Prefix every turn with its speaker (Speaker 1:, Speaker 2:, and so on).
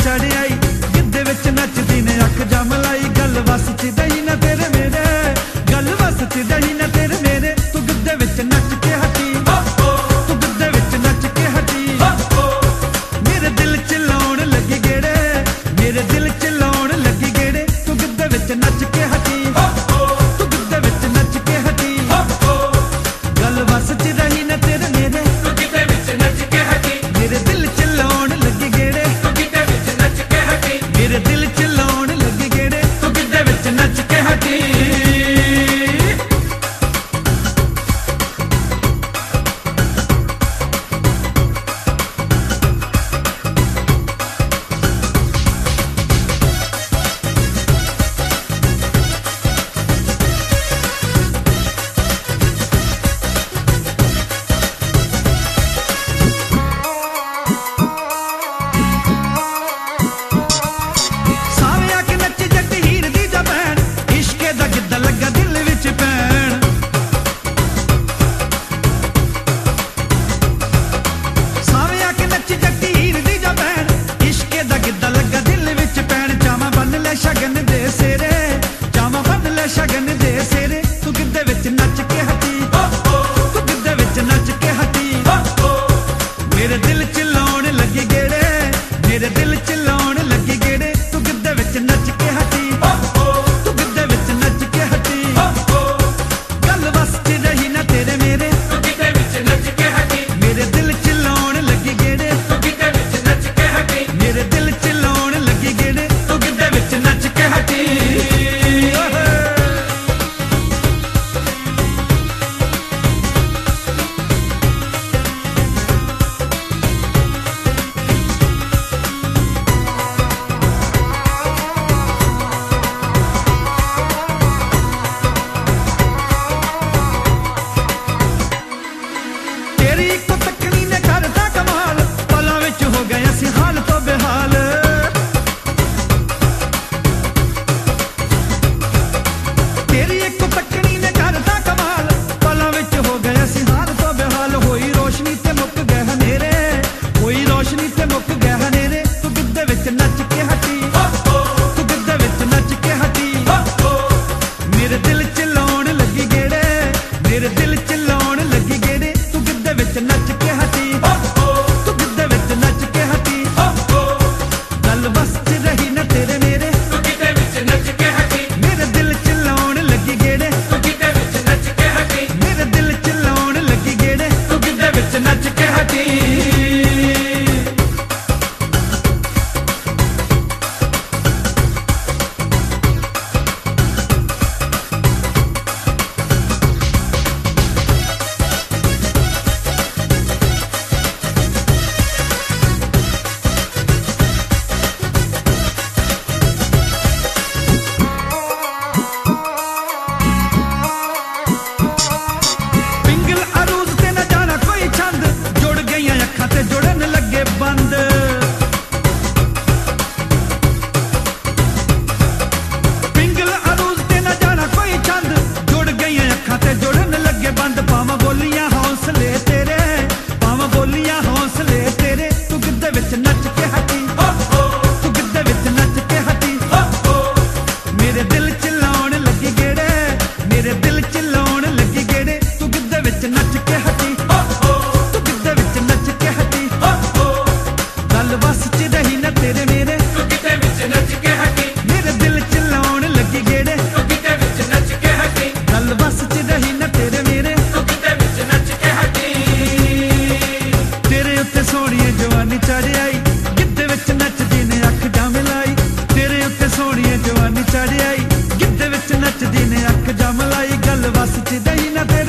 Speaker 1: चढ़ आई, गिद्धे विच नचदी ने अख जम लाई। गल वस च दही ना तेरे मेरे, गल वस च दही ना तेरे मेरे। तू गिद्धे विच नच के हटी, तू गिद्धे विच नच के हटी। मेरे दिल च लाउण लगी गेड़े, मेरे दिल च लाउण लगी गेड़े। तू गिद्धे विच नच के हटी, तू गिद्धे विच नच के हटी। गल वस च दही ना तेरे मेरे,
Speaker 2: तू गिद्धे विच नच के हटी।
Speaker 1: मेरे दिल च लाउण लगी गेड़े,
Speaker 2: तू गिद्धे विच नच के हटी।
Speaker 1: मेरे दिल च लाउण लगी गेड़े।
Speaker 2: तू गिद्धे विच नच के हटी।
Speaker 1: साविया के नच जट हीर दी जबैन, इश्के दा गिद्दा लगा दिल विच पैण। साविया के नच जट हीर दी जबैन, इश्के दा गिद्दा लगा दिल विच पैण। जावां बन ले शगन दे सेरे, जावां बन ले शगन दे सेरे। तू गिद्धे विच नच के हटी, तू गिद्धे विच नच के हटी। मेरे दिल च लाउण लगी गेड़े, मेरे दिल च लाउण लगी गेड़े। तू गिद्धे विच नच के हटी, तू गिद्धे विच नच के हटी। गल वस च रही ना तेरे मेरे,
Speaker 2: तू गिद्धे विच नच के हटी।
Speaker 1: मेरे दिल च लाउण लगी गेड़े,
Speaker 2: तू गिद्धे विच नच के हटी।
Speaker 1: मेरे दिल च लाउण लगी गेड़े।
Speaker 2: तू गिद्धे विच नच के हटी।
Speaker 1: तेरी इक्को तकनी ने करता कमाल, पलां विच हो गए असीं हाल तो बेहाल। तेरी इक्को तकनी ने करता कमाल, पलां विच हो गए असीं हाल तो बेहाल। होई रोशनी ते मुक गए हनेरे, होई रोशनी ते मुक गए हनेरे। तू गिद्धे विच नच के हटी, तू गिद्धे विच नच के हटी। मेरे दिल च लाउण लगी गेड़े, मेरे दिल च लाउण लगी गेड़े। तू गिद्धे विच नच के हटी, तू गिद्धे विच नच के हटी। गल बस च रही ना तेरे मेरे,
Speaker 2: तू गिद्धे विच नच के हटी।
Speaker 1: मेरे दिल च लाउण लगी गेड़े,
Speaker 2: तू गिद्धे विच नच के हटी।
Speaker 1: मेरे दिल च लाउण लगी गेड़े।
Speaker 2: तू गिद्धे विच नच के हटी।
Speaker 1: पिंगल अरूज ते न जाना कोई छंद, जुड़ गईयां अखां ते जुड़न लगे बंद। पिंगल अरूज ते न जाना कोई छंद, जुड़ गईयां अखां ते जुड़न लगे बंद। पावां बोलियां हौसले तेरे, पावां बोलियां हौसले तेरे। तू गिद्धे विच नच के हटी, तू गिद्धे विच नच के हटी। मेरे दिल च लाउण लगी गेड़े, मेरे दिल च लाउण लगी गेड़े। तू गिद्धे विच नच के हटी, तू गिद्धे विच नच के हटी। गल बस च रही ना तेरे मेरे,
Speaker 2: तू गिद्धे विच नच के हटी।
Speaker 1: मेरे दिल च लाउण लगी गेड़े।
Speaker 2: तू गिद्धे विच नच के हटी।
Speaker 1: गल बस च रही ना तेरे मेरे,
Speaker 2: तू गिद्धे विच नच के हटी।
Speaker 1: तेरे उत्ते सोहणीए जवानी चढ़ आई, गिद्धे विच नचदी ने अख जम लाई। तेरे उत्ते सोहणीए जवानी चढ़ आई, गिद्धे विच नचदी ने अख जम लाई। गल बस च रही ना तेरे